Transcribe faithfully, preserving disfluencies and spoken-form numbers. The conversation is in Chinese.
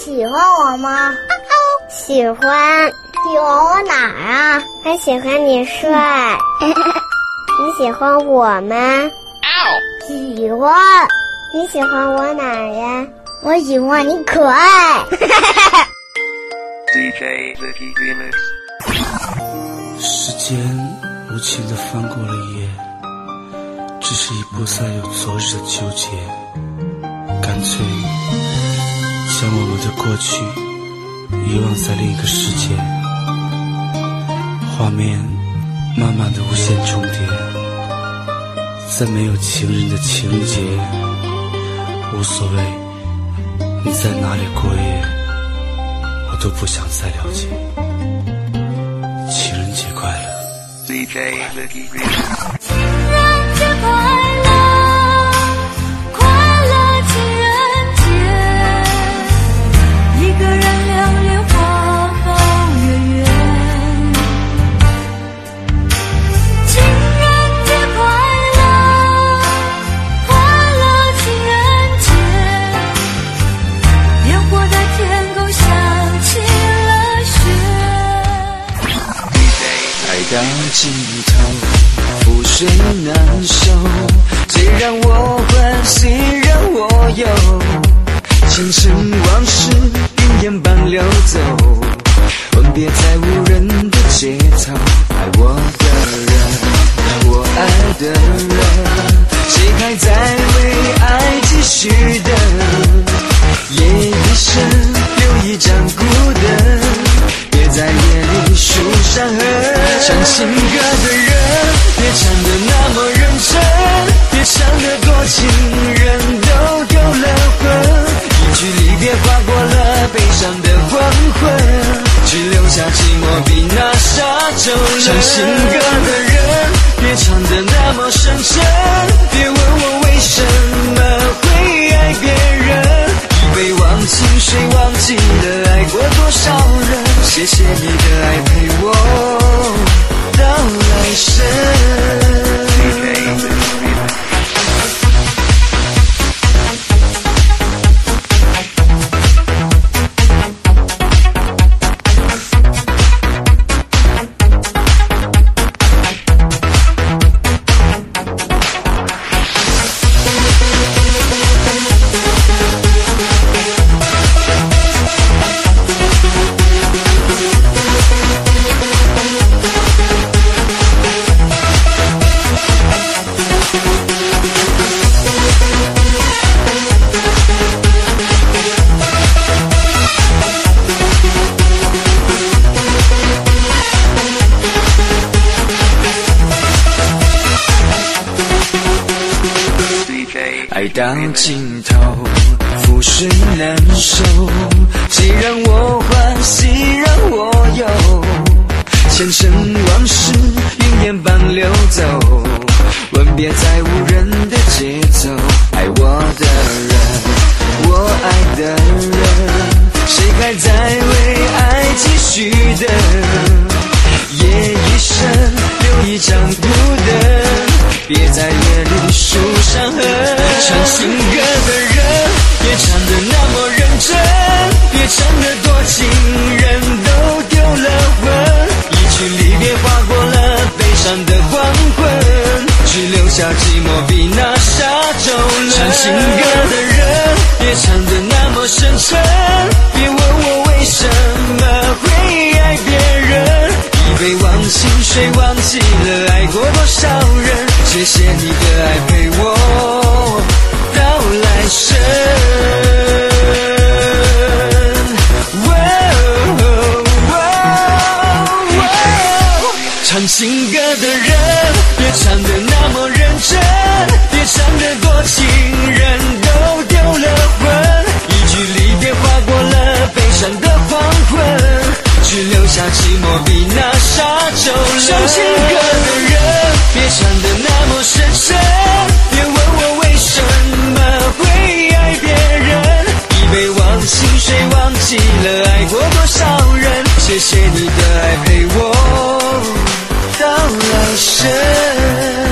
喜欢我吗？ 喜欢。 喜欢我哪儿啊？ 我喜欢你帅。你喜欢我吗？ 喜欢。 你喜欢我哪儿呀？ 我喜欢你可爱。 D J Vicky Remix。 时间无情地翻过了一页，只是已不再有昨日的纠结，干脆将我们的过去遗忘在另一个世界。画面慢慢的无限重叠，在没有情人的情节，无所谓你在哪里过夜，我都不想再了解。情人节快乐。 D J Vicky Remix。 情人节快乐，快乐情人节，一个人流连花好月圆。情人节快乐，快乐情人节，烟火在天空响起了雪。 爱到尽头，覆水难收，最让我欢喜让我忧，前尘往事云烟般流走，吻别在无人的街头。爱我的人，我爱的人，谁还在为爱继续等？夜已深，留一盏孤灯，别在夜里数伤痕。唱情歌的人，别唱得那么认真，别唱得多情人都丢了魂。一句离别划过了悲伤的黄昏，只留下寂寞比那沙洲冷。唱情歌的人，别唱得那么深沉，别问我为什么会爱别人。一杯忘情水忘记了爱过多少人，谢谢你的爱陪我到来生。爱到尽头，覆水难收，谁让我欢喜让我忧，前尘往事云烟般流走，吻别在无人的街头。爱我的人，我爱的人，谁还在为爱继续等？夜已深，留一盏孤灯，别在夜里数伤痕。唱情歌的人，别唱得那么认真，别唱得多情人都丢了魂。一句离别划过了悲伤的黄昏，只留下寂寞比那沙洲冷。唱情歌的人，别唱得那么深沉，别问我为什么会爱别人。一杯忘情水忘记了爱过多少人，谢谢你的爱陪我到来生。唱情歌的人，别唱得那么认真，别唱得多情人都丢了魂。一句离别划过了悲伤的黄昏，只留下寂寞比那沙洲冷。唱情歌的人，别唱得那么深沉，别问我为什么会爱别人。一杯忘情水忘记了爱过多少人，谢谢你的爱陪我到来生。